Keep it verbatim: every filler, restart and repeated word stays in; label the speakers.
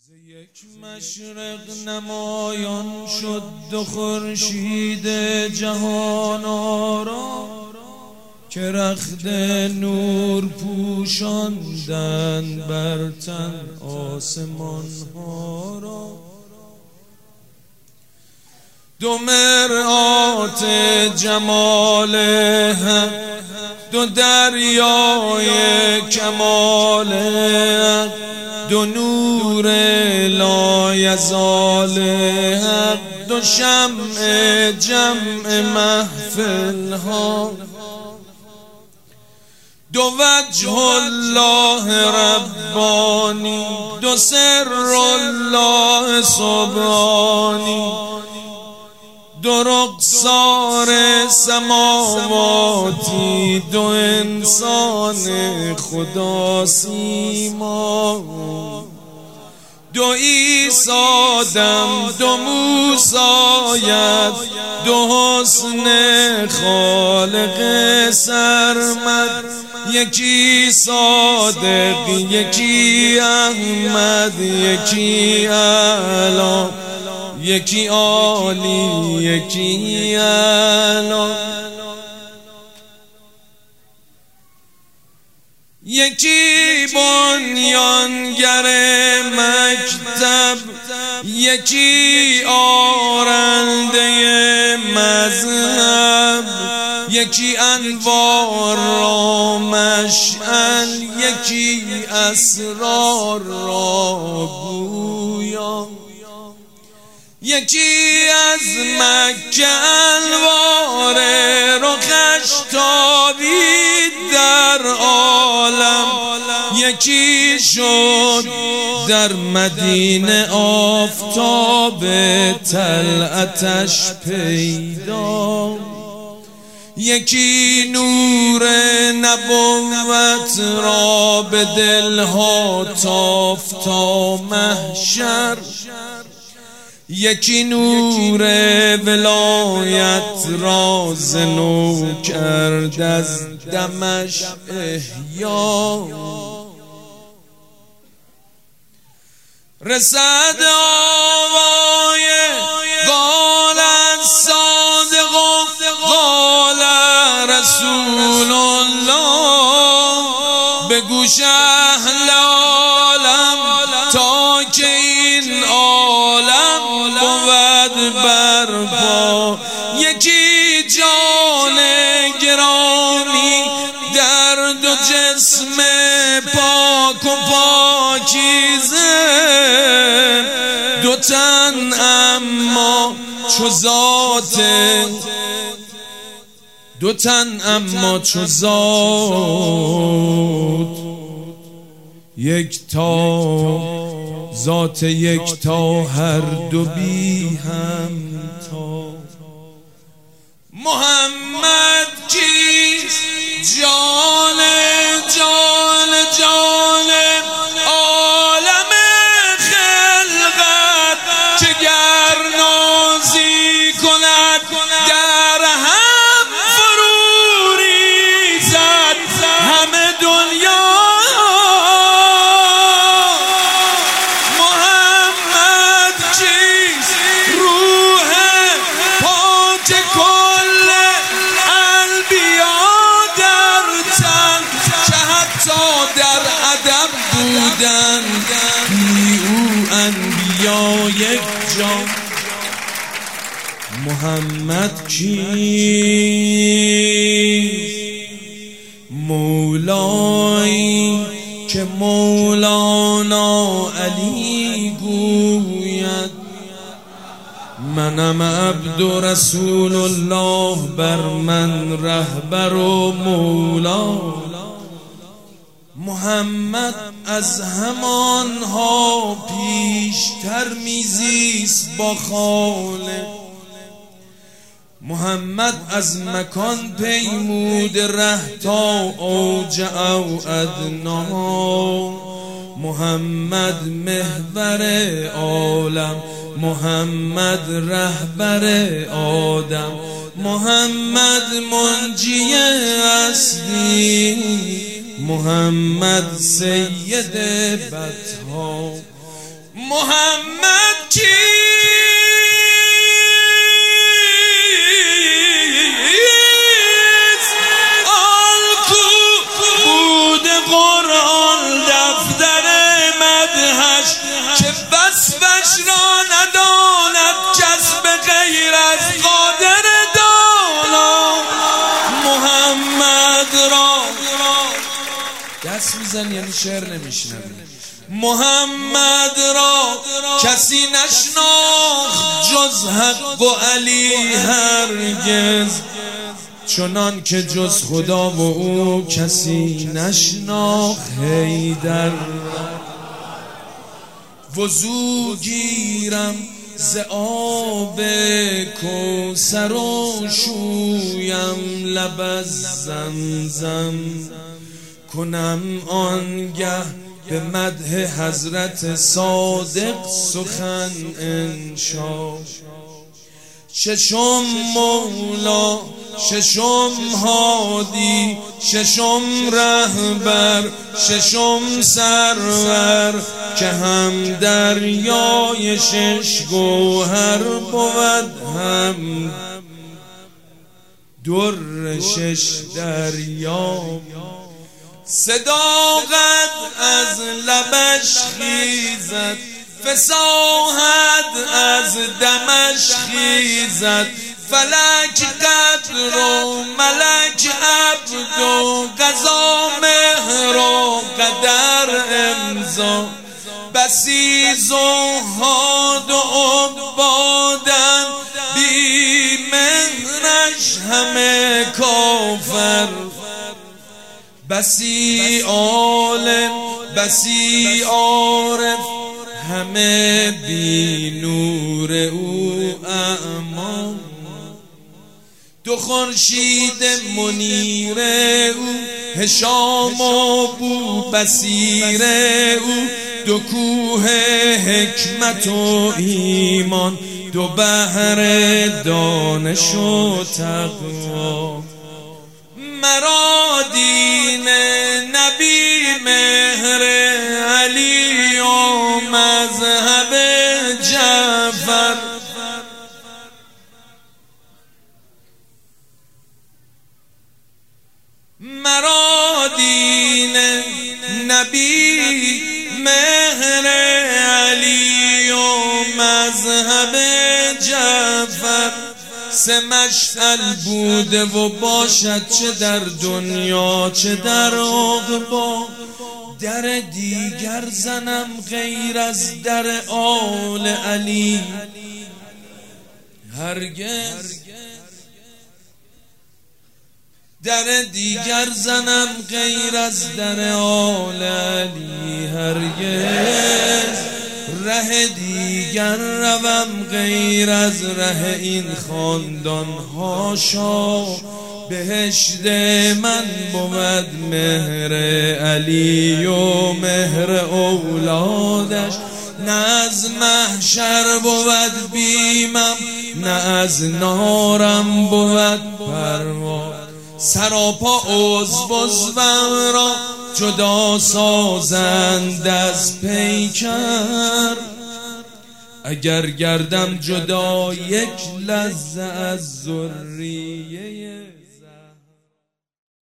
Speaker 1: ز یک مشرق نمایان شد دو خورشید جهان آرا که رخت نور پوشاندند بر تن آسمان ها را. دو مرآت جمال حق، دو دریای کمال حق، دو نور لایزال حق، دو شمع جمع محفل ها، دو وجه الله ربانی، دو سر الله سبحانی، دو رخسار سماواتی، دو انسان خدا سیما، دو عیسی دم، دو موسیت، دو حسن خالق سرمد، یکی صادق، یکی احمد، یکی اعلی، یکی عالی، یکی اعلی، یکی بنیانگر مکتب، یکی آرنده مذهب، یکی انوار را مشعل، یکی اسرار را گویا، یکی از مکه انوار رخش تابید در عالم، یکی شد در مدینه آفتاب طلعتش پیدا، یکی نور نبوت را به دلها تافت تا محشر، یکی نور ولایت را زنو کرد از دمش احیا. رسد آوای قال الصادق قال رسول الله به گوش اهل عالم تا که این عالم بود برپا، یکی جان گرامی در دو جسم پاک و پاکیزه، دو تن اما چو ذات، دو تن اما چو ذات یک تا، ذات یک تا هر دو بی همتا. محمد کیست؟ جان جان جان عالم خلقت که گر نازی کند در هم فرو ریزد همه دنیا. محمد کیست؟ روح پاک کل انبیا در تن که حتی در ادب بودن بی او انبیا یک جان. محمد کیست؟ مولایی که مولانا علی گوید منم عبد و رسول الله، بر من رهبر و مولا. محمد از همانها پیشتر میزیست با خالق، محمد از مکان پیمود ره تا اوج او ادنا. محمد محور عالم، محمد رهبر آدم، محمد منجی اصلی، محمد سید بدها. محمد کیست؟ آن کو بود قرآن دفتر مدحش که وصفش را نداند کس به غیر از قادر دانا. محمد را دست میزن یعنی شعر نمیشنوی. محمد را کسی نشناخت جز حق و علی هرگز، چنان که جز خدا و او کسی نشناخت حیدر. وضو گیرم ز آب کوثر و شویم لب از زمزم، کنم آنگه به مدح حضرت صادق سخن انشا. ششم مولا، ششم هادی، ششم رهبر، ششم سرور، که هم دریای شش گوهر بود هم در شش دریا. صداقت از لبش خیزد، فصاحت از دمش خیزد، فلک قدر و ملک عبد و قضا مهر و قدر امضا. بسی زهاد و عبادن بی مهرش همه کافر، بسی عالم بسی عارف همه بی نور او اعما. دو خورشید منیر او هشام و بو بصیر او، دو کوه حکمت و ایمان، دو بحر دانش و تقوا. مرا دین نبی مهر علی و مذهب جعفر، مرا دین نبی مهر علی و مذهب جعفر. سه مشعل بوده و باشد چه در دنیا چه در عقبا. در دیگر زنم غیر از در آل علی هرگز، در دیگر زنم غیر از در آل علی هرگز. ره دیگر روم غیر از ره این خاندان هاشا. بهشت من بود مهر علی و مهر اولادش، نه از محشر بود بیمم نه از نارم بود پروا. سراپا عضو عضوم را جدا سازند از پیکر، اگر گردم جدا یک لحظه از ذریه